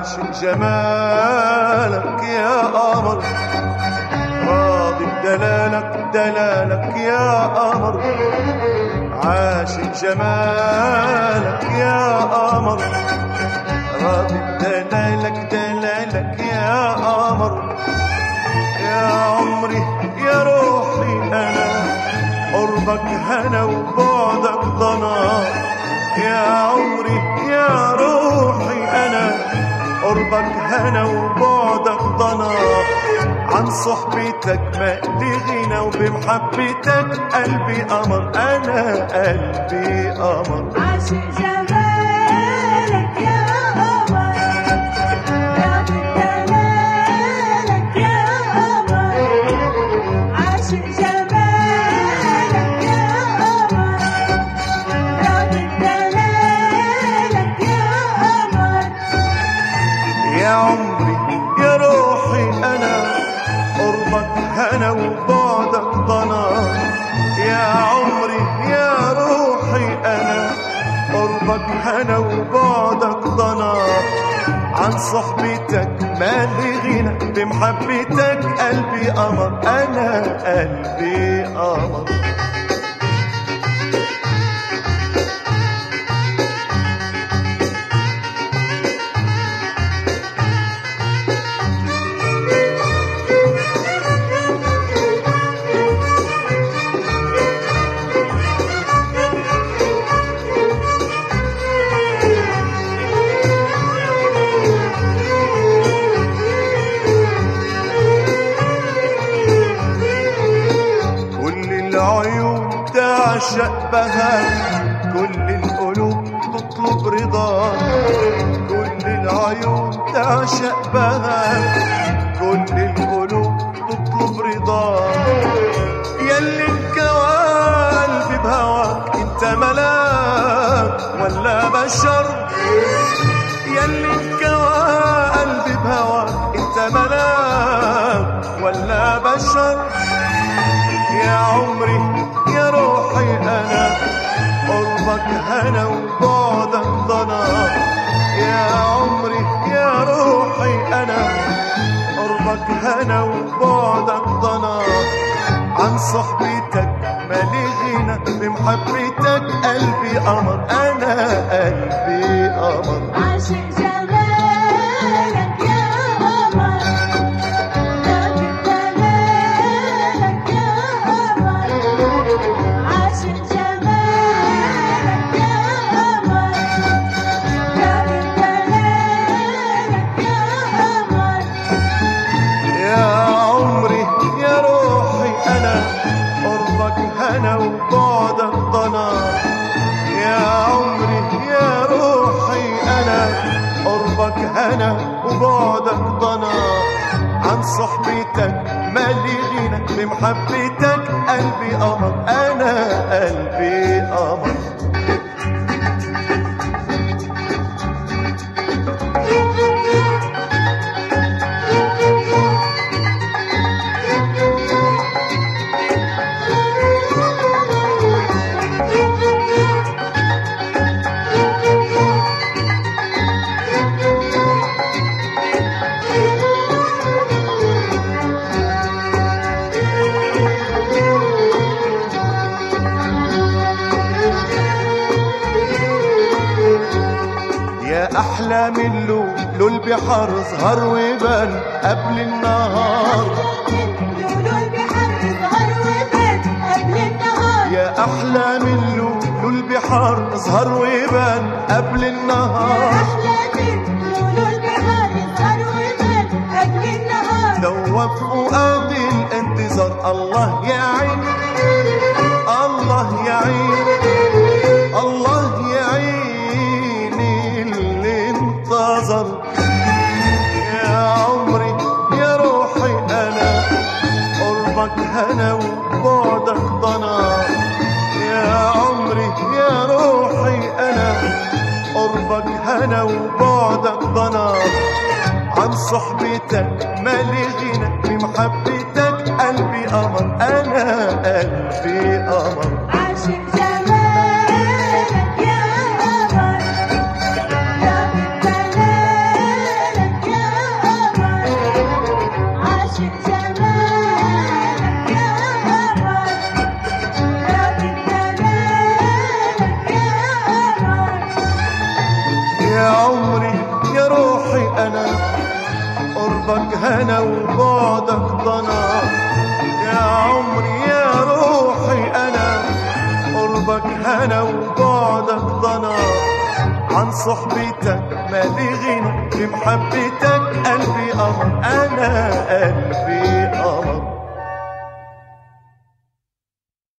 عاشق جمالك يا قمر، راضي بدلالك دلالك يا قمر، عاشق جمالك يا قمر، راضي بدلالك دلالك يا قمر. يا عمري يا روحي أنا قربك هنا وبعدك ضنا، يا عمري يا روحي أنا قربك هنا وبعدك ضنا، عن صحبتك مالي غنى وبمحبتك قلبي قمر، أنا قلبي قمر. عاشق جمالك يا قمر، راضي بدلالك يا قمر، عاشق جمالك يا قمر، راضي بدلالك يا قمر. يا عمري يا روحي أنا قربك هنا وبعدك ضنا، يا عمري يا روحي أنا قربك هنا وبعدك ضنا، عن صحبتك مالي غنى بمحبتك قلبي قمر، أنا قلبي قمر. العيون تعشق بهاك، كل القلوب تطلب رضاك، كل العيون تعشق بهاك، كل القلوب تطلب رضاك. يلي انكوى قلبي بهواك انت ملاك ولا بشر، يلي انكوى قلبي بهواك انت ملاك ولا بشر. يا عمري يا روحي أنا قربك هنا وبعدك ضنا، يا عمري يا روحي أنا قربك هنا وبعدك ضنا، عن صحبتك مالي غنى بمحبتك قلبي قمر، أنا قلبي قمر. عاشق جمالك يا قمر، راضي بدلالك يا قمر، عاشق جمالك يا قمر، راضي بدلالك يا قمر. يا عمري يا روحي أنا قربك هنا وبعدك ضنا، يا عمري يا روحي أنا قربك هنا وبعدك ضنا، عن صحبتك مالي غنى بمحبتك قلبي قمر، أنا قلبي قمر. يا أحلى من لولو البحر ظهر وبان قبل النهار، يا أحلى من لولو البحر ظهر وبان قبل النهار، دوب فؤاد الانتظار. الله يعين الله يعين الله يعين اللي انتظر. يا عمري يا روحي أنا قربك هنا وبعدك ضنا، يا عمري يا روحي أنا قربك هنا وبعدك ضنا، عن صحبتك مالي غنى بمحبتك قلبي قمر، أنا قلبي قمر. عاشق جمالك يا قمر، راضي بدلالك هنا وبعدك ضنا. يا عمري يا روحي أنا قربك هنا وبعدك ضنا. عن صحبتك مالي غنى، بمحبتك قلبي قمر، أنا قلبي قمر.